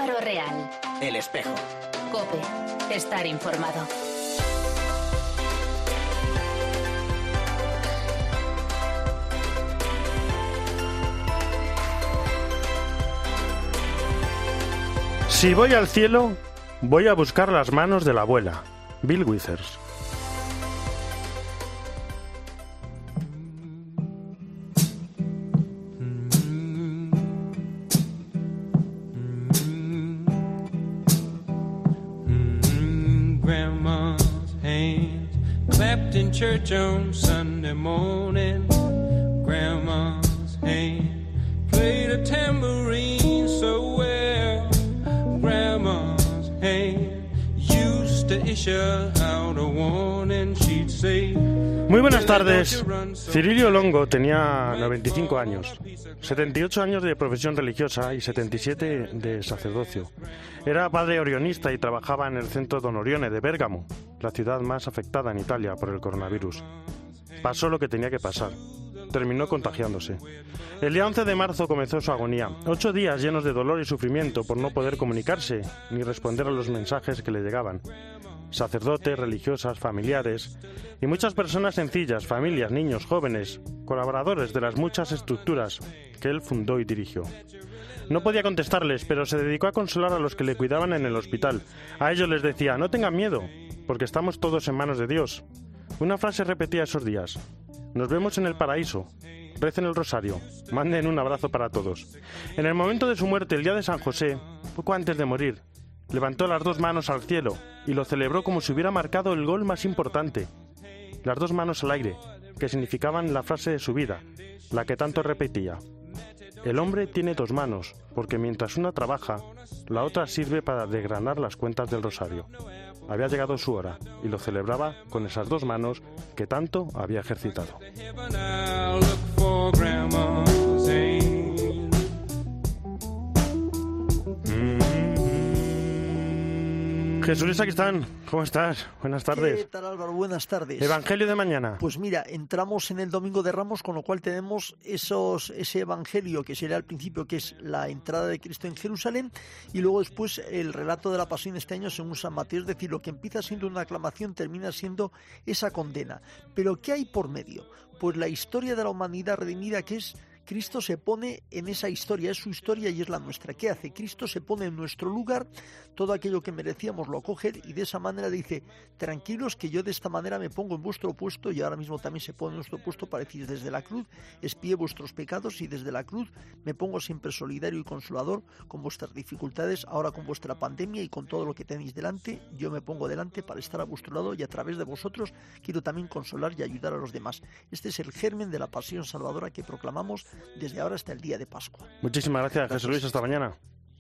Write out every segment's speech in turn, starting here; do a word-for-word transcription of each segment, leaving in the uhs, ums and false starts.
Álvaro Real. El Espejo. COPE. Estar informado. Si voy al cielo, voy a buscar las manos de la abuela. Bill Withers. Church on Sunday morning, Grandma's hand played a tambourine so well. Grandma's hand used to issue out a warning, she'd say. Muy buenas tardes. Cirilio Longo tenía noventa y cinco años, setenta y ocho años de profesión religiosa y setenta y siete de sacerdocio. Era padre orionista y trabajaba en el centro Don Orione de Bérgamo, la ciudad más afectada en Italia por el coronavirus. Pasó lo que tenía que pasar. Terminó contagiándose. El día once de marzo comenzó su agonía. Ocho días llenos de dolor y sufrimiento por no poder comunicarse ni responder a los mensajes que le llegaban. Sacerdotes, religiosas, familiares y muchas personas sencillas, familias, niños, jóvenes, colaboradores de las muchas estructuras que él fundó y dirigió. No podía contestarles, pero se dedicó a consolar a los que le cuidaban en el hospital. A ellos les decía: no tengan miedo, porque estamos todos en manos de Dios. Una frase repetía esos días: nos vemos en el paraíso, recen el rosario, manden un abrazo para todos. En el momento de su muerte, el día de San José, poco antes de morir, levantó las dos manos al cielo y lo celebró como si hubiera marcado el gol más importante. Las dos manos al aire, que significaban la frase de su vida, la que tanto repetía: el hombre tiene dos manos, porque mientras una trabaja, la otra sirve para desgranar las cuentas del rosario. Había llegado su hora y lo celebraba con esas dos manos que tanto había ejercitado. Jesús, aquí están. ¿Cómo estás? Buenas tardes. ¿Qué tal, Álvaro? Buenas tardes. Evangelio de mañana. Pues mira, entramos en el Domingo de Ramos, con lo cual tenemos esos, ese Evangelio que sería al principio, que es la entrada de Cristo en Jerusalén, y luego después el relato de la pasión este año según San Mateo. Es decir, lo que empieza siendo una aclamación termina siendo esa condena. Pero ¿qué hay por medio? Pues la historia de la humanidad redimida, que es Cristo se pone en esa historia, es su historia y es la nuestra. ¿Qué hace? Cristo se pone en nuestro lugar, todo aquello que merecíamos lo acoge y de esa manera dice: tranquilos, que yo de esta manera me pongo en vuestro puesto, y ahora mismo también se pone en nuestro puesto para decir: desde la cruz expié vuestros pecados y desde la cruz me pongo siempre solidario y consolador con vuestras dificultades, ahora con vuestra pandemia y con todo lo que tenéis delante. Yo me pongo delante para estar a vuestro lado y a través de vosotros quiero también consolar y ayudar a los demás. Este es el germen de la pasión salvadora que proclamamos desde ahora hasta el día de Pascua. Muchísimas gracias, Jesús Luis. Hasta mañana.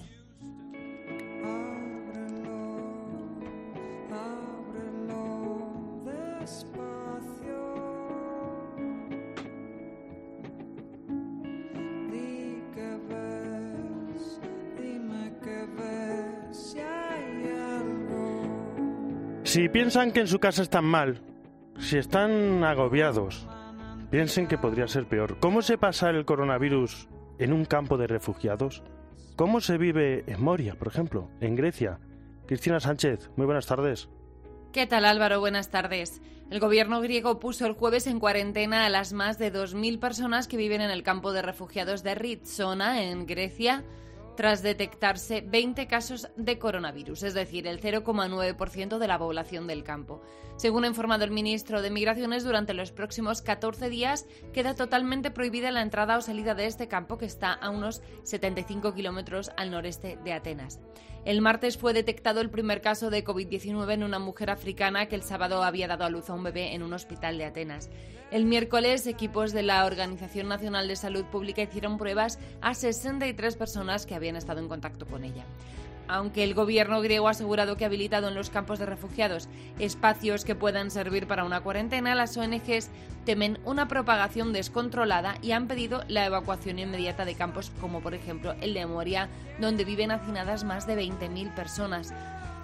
Si piensan que en su casa están mal, si están agobiados, piensen que podría ser peor. ¿Cómo se pasa el coronavirus en un campo de refugiados? ¿Cómo se vive en Moria, por ejemplo, en Grecia? Cristina Sánchez, muy buenas tardes. ¿Qué tal, Álvaro? Buenas tardes. El gobierno griego puso el jueves en cuarentena a las más de dos mil personas que viven en el campo de refugiados de Ritsona, en Grecia, tras detectarse veinte casos de coronavirus, es decir, el cero coma nueve por ciento de la población del campo. Según ha informado el ministro de Migraciones, durante los próximos catorce días queda totalmente prohibida la entrada o salida de este campo, que está a unos setenta y cinco kilómetros al noreste de Atenas. El martes fue detectado el primer caso de covid diecinueve en una mujer africana que el sábado había dado a luz a un bebé en un hospital de Atenas. El miércoles, equipos de la Organización Nacional de Salud Pública hicieron pruebas a sesenta y tres personas que habían estado en contacto con ella. Aunque el gobierno griego ha asegurado que ha habilitado en los campos de refugiados espacios que puedan servir para una cuarentena, las O N Ges temen una propagación descontrolada y han pedido la evacuación inmediata de campos como por ejemplo el de Moria, donde viven hacinadas más de veinte mil personas.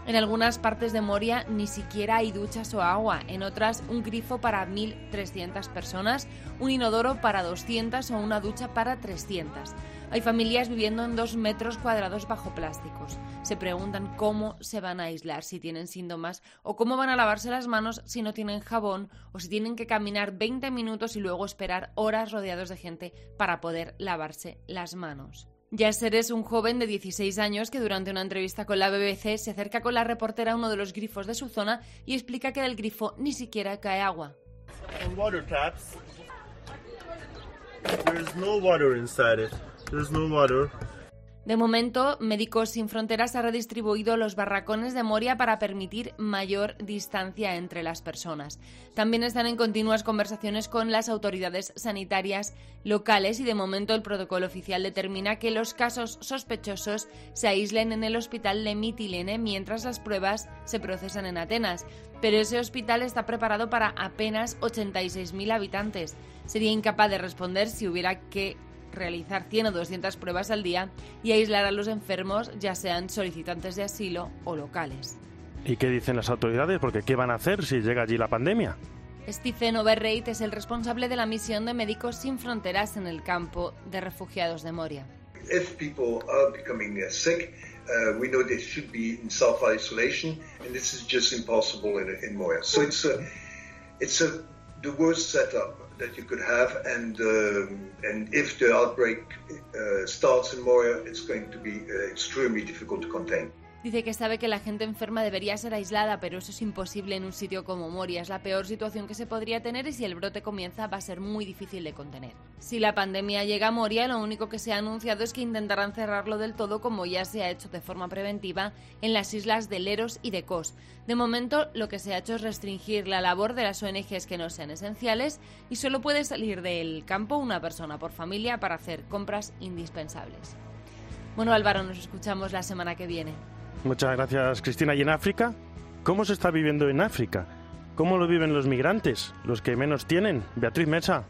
En algunas partes de Moria ni siquiera hay duchas o agua, en otras un grifo para mil trescientas personas, un inodoro para doscientas o una ducha para trescientas. Hay familias viviendo en dos metros cuadrados bajo plásticos. Se preguntan cómo se van a aislar si tienen síntomas o cómo van a lavarse las manos si no tienen jabón o si tienen que caminar veinte minutos y luego esperar horas rodeados de gente para poder lavarse las manos. Yasser es un joven de dieciséis años que durante una entrevista con la B B C se acerca con la reportera a uno de los grifos de su zona y explica que del grifo ni siquiera cae agua. Water taps. There's no water inside it. There's no water. De momento, Médicos Sin Fronteras ha redistribuido los barracones de Moria para permitir mayor distancia entre las personas. También están en continuas conversaciones con las autoridades sanitarias locales y de momento el protocolo oficial determina que los casos sospechosos se aíslen en el hospital de Mitilene mientras las pruebas se procesan en Atenas. Pero ese hospital está preparado para apenas ochenta y seis mil habitantes. Sería incapaz de responder si hubiera que realizar cien o doscientas pruebas al día y aislar a los enfermos, ya sean solicitantes de asilo o locales. ¿Y qué dicen las autoridades? Porque ¿qué van a hacer si llega allí la pandemia? Stephen Overreit es el responsable de la misión de Médicos Sin Fronteras en el campo de refugiados de Moria. If people are becoming uh, sick, uh, we know they should be in self-isolation, and this is just impossible in, in Moria. So it's a, it's a, the worst setup that you could have, and um, and if the outbreak uh, starts in Moria, it's going to be uh, extremely difficult to contain. Dice que sabe que la gente enferma debería ser aislada, pero eso es imposible en un sitio como Moria. Es la peor situación que se podría tener y si el brote comienza va a ser muy difícil de contener. Si la pandemia llega a Moria, lo único que se ha anunciado es que intentarán cerrarlo del todo, como ya se ha hecho de forma preventiva en las islas de Leros y de Kos. De momento, lo que se ha hecho es restringir la labor de las O N Ges que no sean esenciales y solo puede salir del campo una persona por familia para hacer compras indispensables. Bueno, Álvaro, nos escuchamos la semana que viene. Muchas gracias, Cristina. ¿Y en África? ¿Cómo se está viviendo en África? ¿Cómo lo viven los migrantes, los que menos tienen? Beatriz Mesa.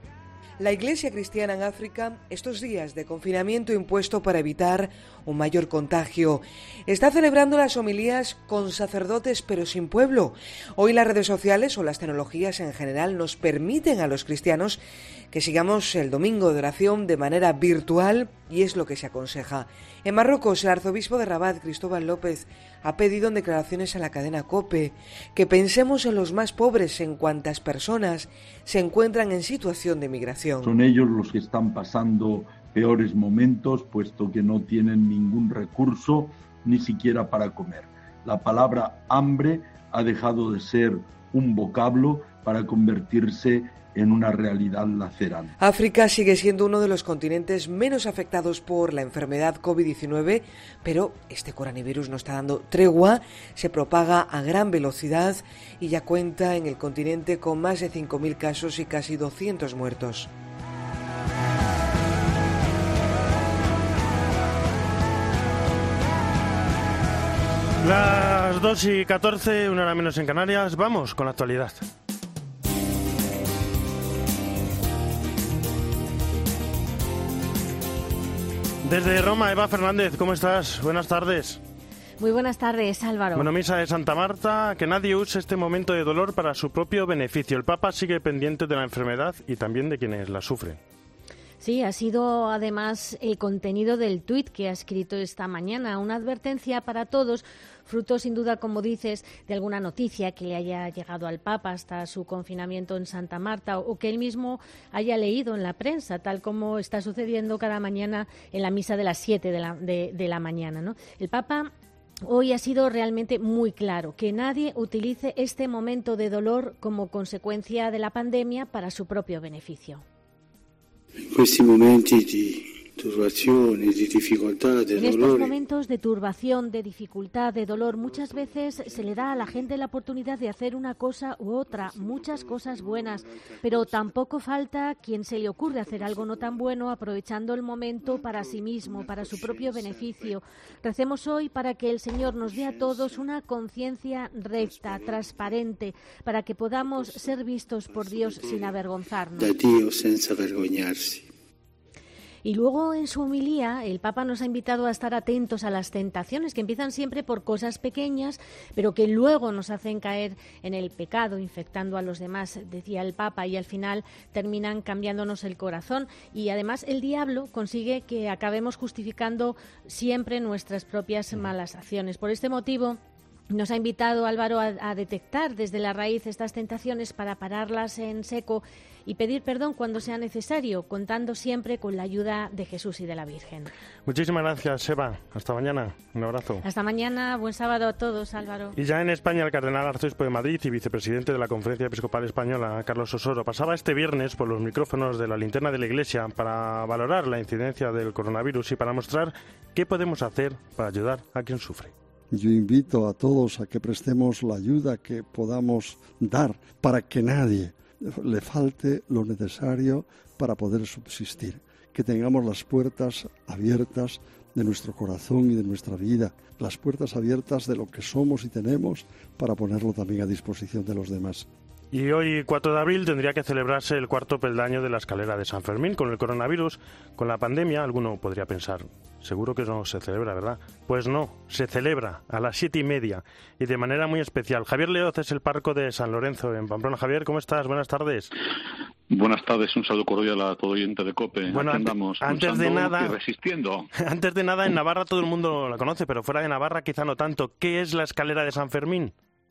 La Iglesia cristiana en África, estos días de confinamiento impuesto para evitar un mayor contagio, está celebrando las homilías con sacerdotes pero sin pueblo. Hoy las redes sociales o las tecnologías en general nos permiten a los cristianos que sigamos el domingo de oración de manera virtual y es lo que se aconseja. En Marruecos, el arzobispo de Rabat, Cristóbal López, ha pedido en declaraciones a la cadena COPE que pensemos en los más pobres, en cuantas personas se encuentran en situación de migración. Son ellos los que están pasando peores momentos, puesto que no tienen ningún recurso, ni siquiera para comer. La palabra hambre ha dejado de ser un vocablo para convertirse en una realidad lacerante. África sigue siendo uno de los continentes menos afectados por la enfermedad covid diecinueve, pero este coronavirus no está dando tregua, se propaga a gran velocidad y ya cuenta en el continente con más de cinco mil casos y casi doscientos muertos. Las dos y catorce, una hora menos en Canarias. Vamos con la actualidad. Desde Roma, Eva Fernández, ¿cómo estás? Buenas tardes. Muy buenas tardes, Álvaro. Bueno, misa de Santa Marta, que nadie use este momento de dolor para su propio beneficio. El Papa sigue pendiente de la enfermedad y también de quienes la sufren. Sí, ha sido además el contenido del tuit que ha escrito esta mañana, una advertencia para todos, fruto sin duda, como dices, de alguna noticia que le haya llegado al Papa hasta su confinamiento en Santa Marta o que él mismo haya leído en la prensa, tal como está sucediendo cada mañana en la misa de las siete de la, de, de la mañana, ¿no? El Papa hoy ha sido realmente muy claro, que nadie utilice este momento de dolor como consecuencia de la pandemia para su propio beneficio. In questi momenti di turbazione, di difficoltà, de en dolore. estos momentos de turbación, de dificultad, de dolor, muchas veces se le da a la gente la oportunidad de hacer una cosa u otra, muchas cosas buenas, pero tampoco falta quien se le ocurre hacer algo no tan bueno aprovechando el momento para sí mismo, para su propio beneficio. Recemos hoy para que el Señor nos dé a todos una conciencia recta, transparente, para que podamos ser vistos por Dios sin avergonzarnos. Da Dio senza vergognarsi. Y luego en su homilía el Papa nos ha invitado a estar atentos a las tentaciones que empiezan siempre por cosas pequeñas, pero que luego nos hacen caer en el pecado, infectando a los demás, decía el Papa, y al final terminan cambiándonos el corazón. Y además el diablo consigue que acabemos justificando siempre nuestras propias malas acciones. Por este motivo nos ha invitado Álvaro a, a detectar desde la raíz estas tentaciones para pararlas en seco y pedir perdón cuando sea necesario, contando siempre con la ayuda de Jesús y de la Virgen. Muchísimas gracias, Eva. Hasta mañana. Un abrazo. Hasta mañana. Buen sábado a todos, Álvaro. Y ya en España, el cardenal arzobispo de Madrid y vicepresidente de la Conferencia Episcopal Española, Carlos Osoro, pasaba este viernes por los micrófonos de la linterna de la Iglesia para valorar la incidencia del coronavirus y para mostrar qué podemos hacer para ayudar a quien sufre. Yo invito a todos a que prestemos la ayuda que podamos dar para que nadie le falte lo necesario para poder subsistir. Que tengamos las puertas abiertas de nuestro corazón y de nuestra vida, las puertas abiertas de lo que somos y tenemos para ponerlo también a disposición de los demás. Y hoy, cuatro de abril, tendría que celebrarse el cuarto peldaño de la escalera de San Fermín. Con el coronavirus, con la pandemia, alguno podría pensar, seguro que no se celebra, ¿verdad? Pues no, se celebra a las siete y media y de manera muy especial. Javier Leoz es el párroco de San Lorenzo, en Pamplona. Javier, ¿cómo estás? Buenas tardes. Buenas tardes, un saludo cordial a todo oyente de COPE. Bueno, Aquí andamos antes de nada, y resistiendo. Antes de nada, en Navarra todo el mundo la conoce, pero fuera de Navarra quizá no tanto. ¿Qué es la escalera de San Fermín?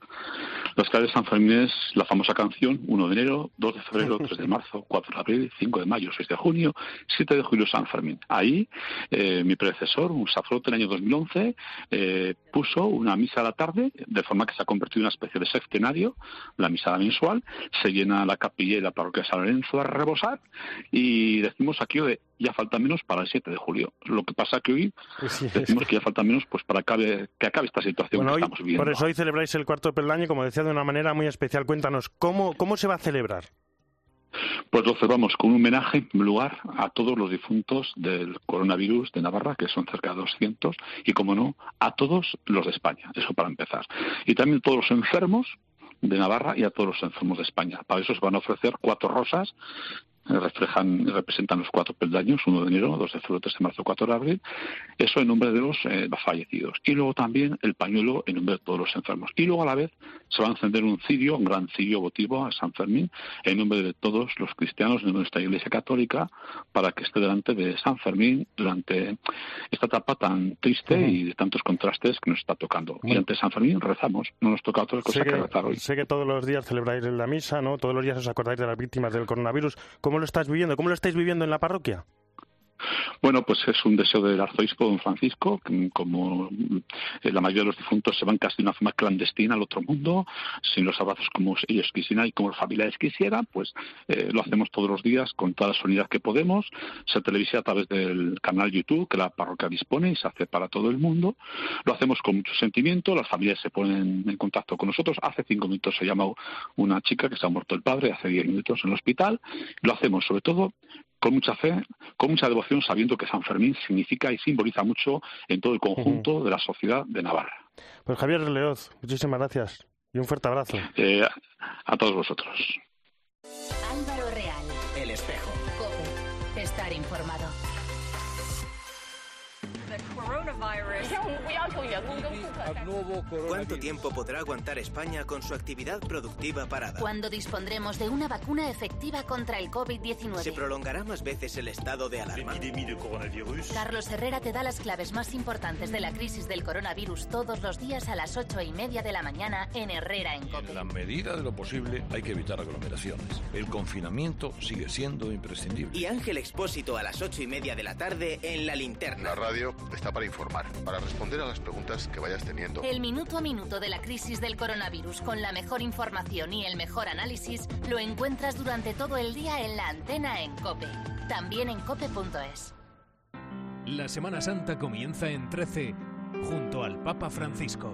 La escalera de San Fermín es la famosa canción uno de enero, dos de febrero, tres de marzo, cuatro de abril, cinco de mayo, seis de junio, siete de julio, San Fermín. Ahí eh, mi predecesor, un sacerdote en el año dos mil once, eh, puso una misa a la tarde, de forma que se ha convertido en una especie de sextenario, la misa mensual, se llena la capilla y la parroquia de San Lorenzo a rebosar y decimos aquí de ya falta menos para el siete de julio. Lo que pasa que hoy sí, decimos es que... que ya falta menos pues para acabe, que acabe esta situación bueno, que hoy, estamos viviendo. Por eso hoy celebráis el cuarto peldaño, como decía, de una manera muy especial. Cuéntanos, ¿cómo, cómo se va a celebrar? Pues lo celebramos con un homenaje, en primer lugar, a todos los difuntos del coronavirus de Navarra, que son cerca de doscientos, y, como no, a todos los de España. Eso para empezar. Y también a todos los enfermos de Navarra y a todos los enfermos de España. Para eso se van a ofrecer cuatro rosas, reflejan, representan los cuatro peldaños, uno de enero, dos de febrero, tres de marzo, cuatro de abril, eso en nombre de los eh, fallecidos. Y luego también el pañuelo en nombre de todos los enfermos. Y luego a la vez se va a encender un cirio, un gran cirio votivo a San Fermín, en nombre de todos los cristianos de nuestra Iglesia Católica, para que esté delante de San Fermín durante esta etapa tan triste uh-huh. y de tantos contrastes que nos está tocando. Uh-huh. Y ante San Fermín rezamos, no nos toca otra cosa sé que, que rezar hoy. Sé que todos los días celebráis la misa, ¿no? Todos los días os acordáis de las víctimas del coronavirus. ¿Cómo lo estás viviendo? ¿Cómo lo estáis viviendo en la parroquia? Bueno, pues es un deseo del arzobispo don Francisco, que como la mayoría de los difuntos se van casi de una forma clandestina al otro mundo, sin los abrazos como ellos quisieran y como los familiares quisieran, pues eh, lo hacemos todos los días con toda la solemnidad que podemos. Se televisa a través del canal YouTube que la parroquia dispone y se hace para todo el mundo. Lo hacemos con mucho sentimiento, las familias se ponen en contacto con nosotros. Hace cinco minutos se llama una chica que se ha muerto el padre, hace diez minutos en el hospital. Lo hacemos sobre todo con mucha fe, con mucha devoción, sabiendo que San Fermín significa y simboliza mucho en todo el conjunto uh-huh. de la sociedad de Navarra. Pues Javier Leoz, muchísimas gracias y un fuerte abrazo. Eh, a, a todos vosotros. Álvaro Real. El Espejo. COPE. Estar informado. ¿Cuánto tiempo podrá aguantar España con su actividad productiva parada? ¿Cuándo dispondremos de una vacuna efectiva contra el COVID diecinueve? ¿Se prolongará más veces el estado de alarma? Carlos Herrera te da las claves más importantes de la crisis del coronavirus todos los días a las ocho y media de la mañana en Herrera en COPE. En la medida de lo posible hay que evitar aglomeraciones. El confinamiento sigue siendo imprescindible. Y Ángel Expósito a las ocho y media de la tarde en La Linterna. La radio está para informar, para responder a las preguntas que vayas teniendo. El minuto a minuto de la crisis del coronavirus con la mejor información y el mejor análisis lo encuentras durante todo el día en la antena en COPE. También en cope punto es. La Semana Santa comienza en trece junto al Papa Francisco.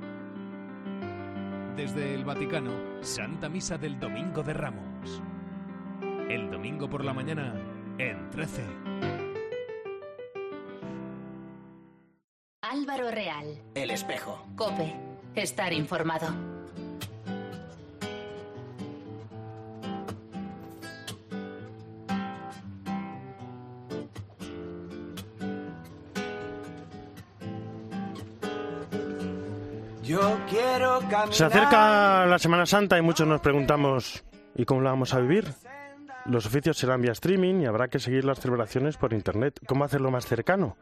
Desde el Vaticano, Santa Misa del Domingo de Ramos. El domingo por la mañana en trece. Álvaro Real. El Espejo. COPE. Estar informado. Yo quiero caminar. Se acerca la Semana Santa y muchos nos preguntamos, ¿y cómo la vamos a vivir? Los oficios serán vía streaming y habrá que seguir las celebraciones por internet. ¿Cómo hacerlo más cercano?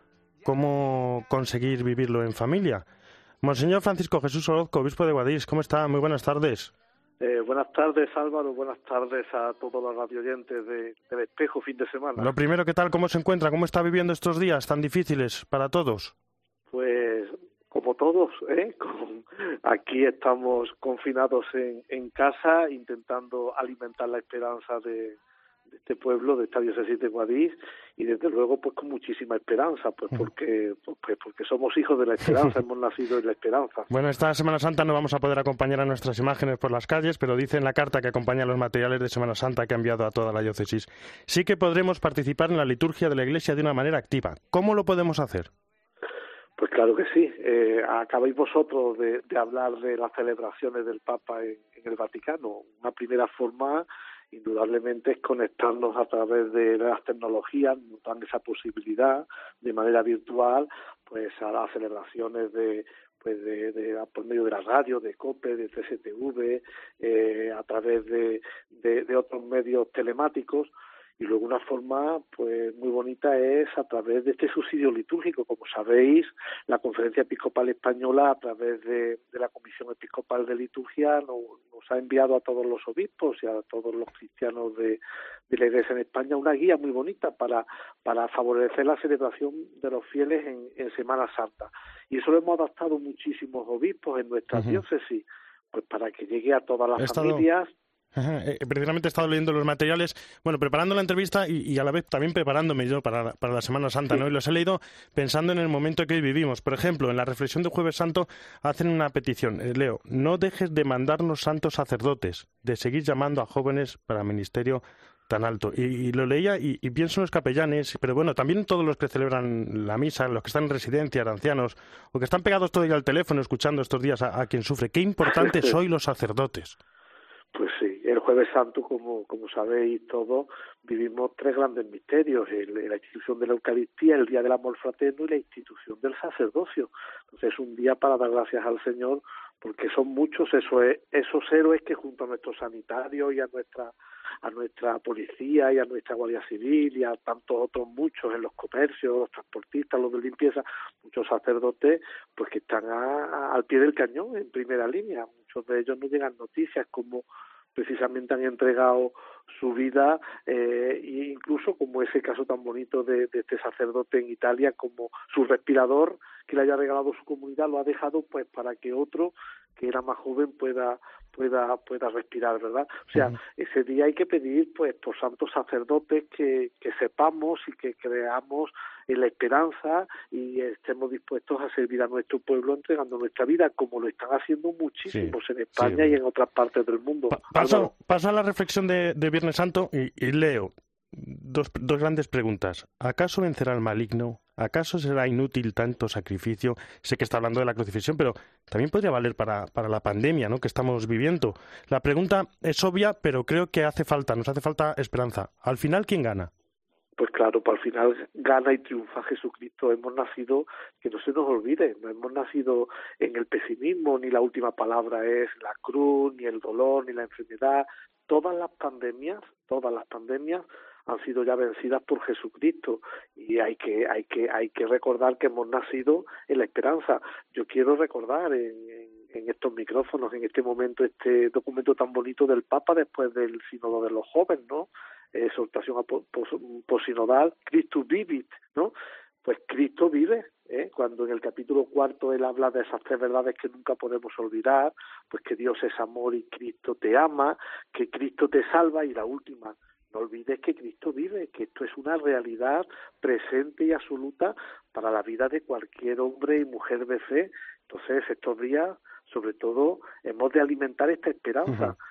¿Cómo conseguir vivirlo en familia? Monseñor Francisco Jesús Orozco, obispo de Guadix, ¿cómo está? Muy buenas tardes. Eh, buenas tardes, Álvaro. Buenas tardes a todos los radioyentes de, del Espejo fin de semana. Lo primero, ¿qué tal? ¿Cómo se encuentra? ¿Cómo está viviendo estos días tan difíciles para todos? Pues como todos, ¿eh? Con, aquí estamos confinados en, en casa, intentando alimentar la esperanza de, de este pueblo, de esta diócesis de Guadix, y desde luego pues con muchísima esperanza, pues porque pues porque somos hijos de la esperanza, hemos nacido en la esperanza. Bueno, esta Semana Santa no vamos a poder acompañar a nuestras imágenes por las calles, pero dice en la carta que acompaña los materiales de Semana Santa que ha enviado a toda la diócesis. Sí que podremos participar en la liturgia de la Iglesia de una manera activa. ¿Cómo lo podemos hacer? Pues claro que sí. Eh, acabáis vosotros de, de hablar de las celebraciones del Papa en, en el Vaticano. Una primera forma, indudablemente, es conectarnos a través de las tecnologías, nos dan esa posibilidad de manera virtual, pues a las celebraciones de pues de, de por medio de la radio, de COPE, de C S T V, eh, a través de, de, de otros medios telemáticos. Y luego una forma pues muy bonita es a través de este subsidio litúrgico. Como sabéis, la Conferencia Episcopal Española, a través de, de la Comisión Episcopal de Liturgia, nos, nos ha enviado a todos los obispos y a todos los cristianos de, de la Iglesia en España una guía muy bonita para, para favorecer la celebración de los fieles en, en Semana Santa. Y eso lo hemos adaptado muchísimos obispos en nuestras uh-huh. diócesis, pues para que llegue a todas las He familias. Estado... Ajá, eh, precisamente he estado leyendo los materiales, bueno, preparando la entrevista y, y a la vez también preparándome yo para, para la Semana Santa, ¿no? Y los he leído pensando en el momento que hoy vivimos. Por ejemplo, en la reflexión del Jueves Santo hacen una petición, eh, leo, no dejes de mandarnos santos sacerdotes, de seguir llamando a jóvenes para ministerio tan alto. Y, y lo leía y, y pienso en los capellanes, pero bueno, también todos los que celebran la misa, los que están en residencias, ancianos, o que están pegados todo el día al teléfono escuchando estos días a, a quien sufre. Qué importantes sois los sacerdotes. Pues sí, el Jueves Santo, como como sabéis todos, vivimos tres grandes misterios, el, la institución de la Eucaristía, el Día del Amor Fraterno y la institución del sacerdocio. Entonces es un día para dar gracias al Señor, porque son muchos esos, esos héroes que junto a nuestros sanitarios y a nuestra a nuestra policía y a nuestra Guardia Civil y a tantos otros muchos en los comercios, los transportistas, los de limpieza, muchos sacerdotes pues que están a, a, al pie del cañón, en primera línea. Muchos de ellos no llegan noticias como precisamente han entregado su vida, eh, e incluso como ese caso tan bonito de, de este sacerdote en Italia, como su respirador que le haya regalado su comunidad lo ha dejado pues para que otro que era más joven pueda pueda pueda respirar, ¿verdad? O sea, uh-huh. ese día hay que pedir pues por santos sacerdotes que, que sepamos y que creamos en la esperanza y estemos dispuestos a servir a nuestro pueblo entregando nuestra vida, como lo están haciendo muchísimos sí, en España sí. y en otras partes del mundo. Pa- paso, paso a la reflexión de, de Viernes Santo y, y leo dos, dos grandes preguntas. ¿Acaso vencerá el maligno? ¿Acaso será inútil tanto sacrificio? Sé que está hablando de la crucifixión, pero también podría valer para, para la pandemia, ¿no?, que estamos viviendo. La pregunta es obvia, pero creo que hace falta, nos hace falta esperanza. Al final, ¿quién gana? Pues claro, para el final gana y triunfa Jesucristo. Hemos nacido, que no se nos olvide, no hemos nacido en el pesimismo, ni la última palabra es la cruz, ni el dolor, ni la enfermedad. Todas las pandemias, todas las pandemias han sido ya vencidas por Jesucristo y hay que hay que hay que recordar que hemos nacido en la esperanza. Yo quiero recordar en, en, en estos micrófonos, en este momento, este documento tan bonito del Papa después del sínodo de los jóvenes, ¿no? Exhortación posinodal, Christus vivit, ¿no? Pues Cristo vive, ¿eh? Cuando en el capítulo cuarto él habla de esas tres verdades que nunca podemos olvidar, pues que Dios es amor y Cristo te ama, que Cristo te salva, y la última, no olvides que Cristo vive, que esto es una realidad presente y absoluta para la vida de cualquier hombre y mujer de fe. Entonces, estos días, sobre todo, hemos de alimentar esta esperanza. Uh-huh.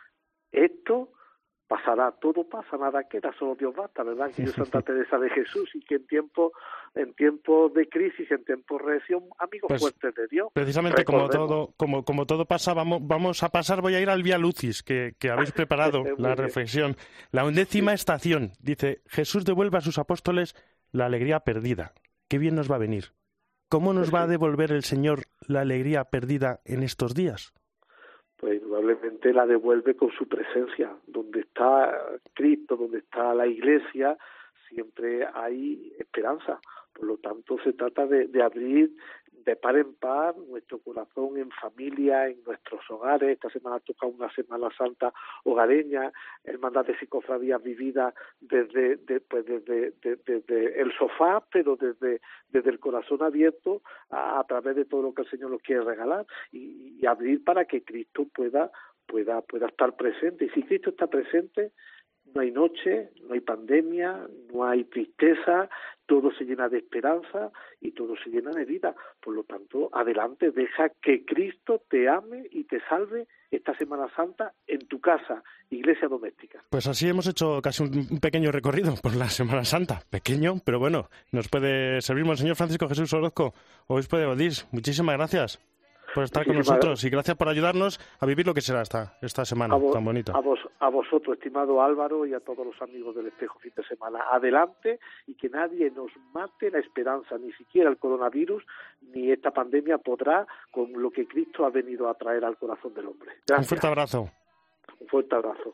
Esto pasará, todo pasa, nada queda, solo Dios basta, ¿verdad? Que yo Santa Teresa de Jesús, y que en tiempos en tiempos de crisis, en tiempos de recesión, amigos pues, fuertes de Dios. Precisamente como todo como como todo pasa, vamos vamos a pasar, voy a ir al Vía Lucis, que, que habéis preparado la reflexión. La undécima sí. estación, dice, Jesús devuelve a sus apóstoles la alegría perdida. Qué bien nos va a venir. ¿cómo nos va a devolver el Señor la alegría perdida en estos días? Pues indudablemente la devuelve con su presencia. Donde está Cristo, donde está la Iglesia, siempre hay esperanza. Por lo tanto, se trata de, de abrir de par en par nuestro corazón en familia, en nuestros hogares. Esta semana toca una Semana Santa hogareña, hermandades y cofradías vividas desde, de, pues desde, de, desde el sofá, pero desde, desde el corazón abierto a, a través de todo lo que el Señor nos quiere regalar y, y abrir para que Cristo pueda, pueda, pueda estar presente. Y si Cristo está presente, no hay noche, no hay pandemia, no hay tristeza, todo se llena de esperanza y todo se llena de vida. Por lo tanto, adelante, deja que Cristo te ame y te salve esta Semana Santa en tu casa, iglesia doméstica. Pues así hemos hecho casi un pequeño recorrido por la Semana Santa. Pequeño, pero bueno, nos puede servir Monseñor Francisco Jesús Orozco, obispo de Odís. Muchísimas gracias por estar con nosotros y gracias por ayudarnos a vivir lo que será esta, esta semana vos, tan bonita. A, vos, a vosotros, estimado Álvaro, y a todos los amigos del Espejo fin de semana. Adelante y que nadie nos mate la esperanza, ni siquiera el coronavirus, ni esta pandemia podrá con lo que Cristo ha venido a traer al corazón del hombre. Gracias. Un fuerte abrazo. Un fuerte abrazo.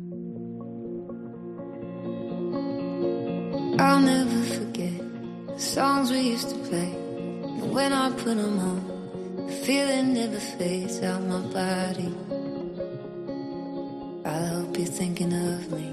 I'll never forget the songs we used to play, and when I put them on, the feeling never fades out my body. I hope you're thinking of me.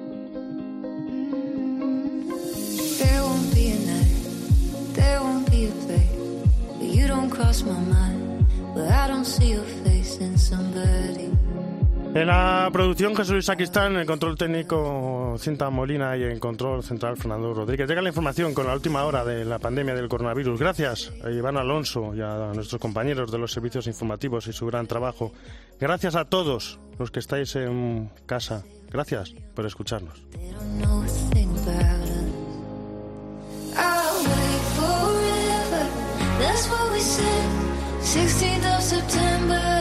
There won't be a night, there won't be a place where you don't cross my mind, where I don't see your face in somebody. En la producción Jesús Luis Sacristán, en el control técnico Cinta Molina y en control central Fernando Rodríguez. Llega la información con la última hora de la pandemia del coronavirus. Gracias a Iván Alonso y a nuestros compañeros de los servicios informativos y su gran trabajo. Gracias a todos los que estáis en casa. Gracias por escucharnos. sixteenth of September